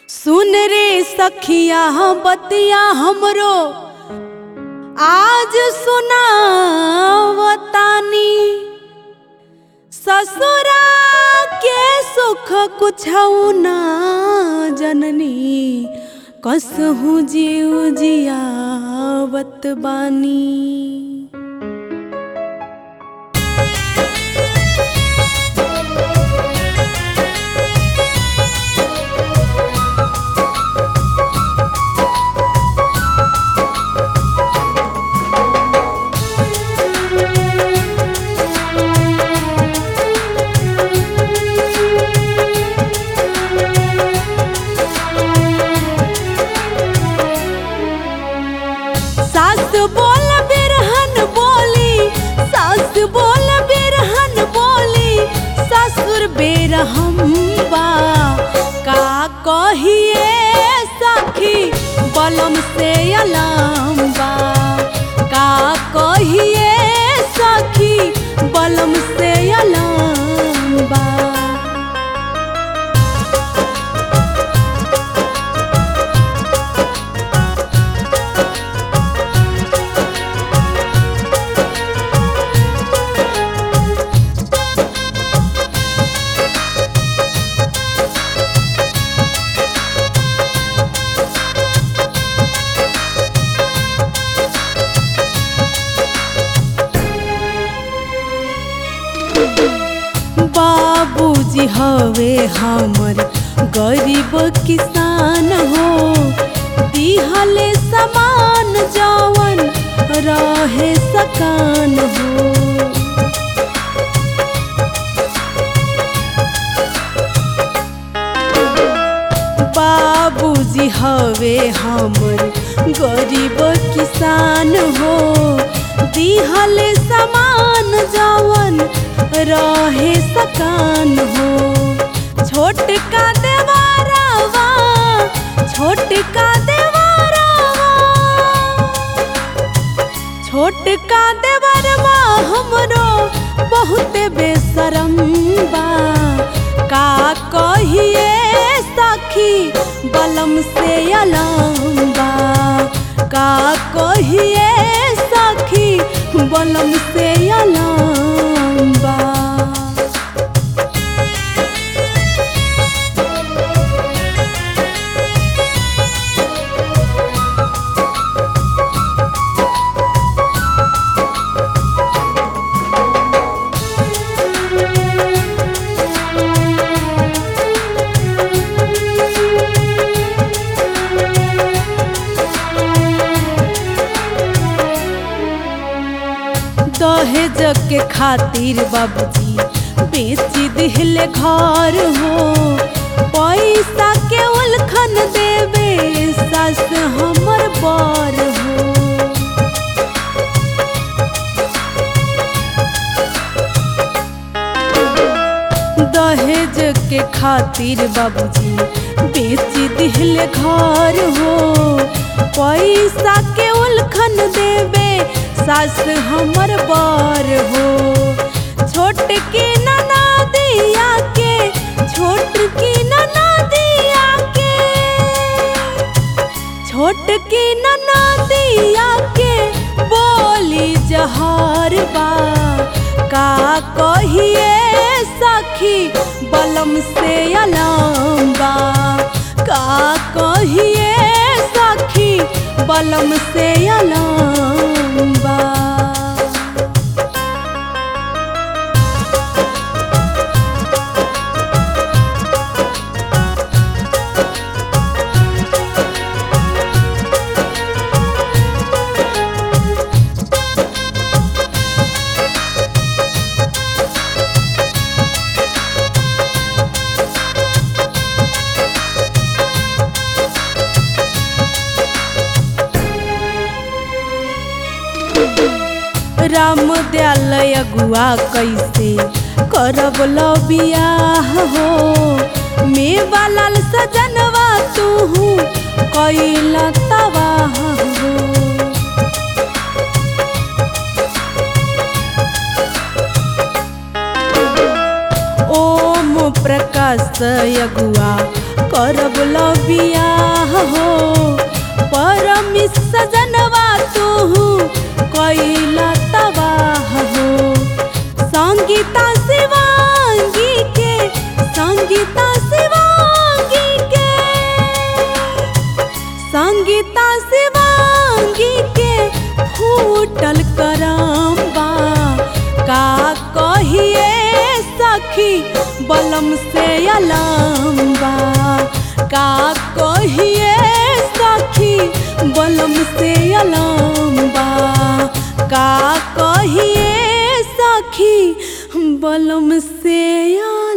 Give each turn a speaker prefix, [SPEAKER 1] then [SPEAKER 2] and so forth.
[SPEAKER 1] सुन रे सखिया बतिया हमरो आज सुनावतानी। ससुरा के सुख कुछौ ना जननी, कसहु जीव जियावत बानी। सास बोल बिरहन बोली, सास बोल बिरहन बोली, ससुर बेरहम बा। का कहिए सखी बलम से अलाम बा, का कहिए सखी बलम से अलाम बा। बाबूजी हवे हमर गरीब किसान हो, दिहले समान जवन रहे सकान हो। बाबूजी हवे हमर गरीब किसान हो, दिहले समान जवन रहे सकान हो। छोटका देवारावा, छोटका देवारावा, छोटका देवरवा हमरो बहुत बेशरम बा। का कहिए सखी बलम से अलाम बा, का कहिए सखी बलम से अलाम बा। दहेज के खातिर बाबूजी बेची दिहले घर हो, पैसा के उलखन देवे सास हमर बर हो। दहेज के खातिर बाबूजी बेची दिहले घर हो, पैसा के उलखन देवे सास हमर बर हो। छोटकी ननदिया के, छोटकी ननदिया के, छोटकी ननदिया के बोली जहर बा। का कहिए सखी बलम से अलाम बा, का कहिए सखी बलम से अलाम बा। राम दयाल अगुआ कैसे करब लो बियाह हो, मेवा लाल सजनवा तूहू कैला तबाह हो। ओम प्रकाश विकास अगुआ करब बियाह हो परमिस सजनवा तू कैला तबाह हो संगीता शिवांगी के संगीता शिवांगी के संगीता शिवांगी के फूटल करम्बा का कहिए सखी बलम से अलम्बा का कहिए सखी बलम से अलम्बा का कहिए सखी बलम से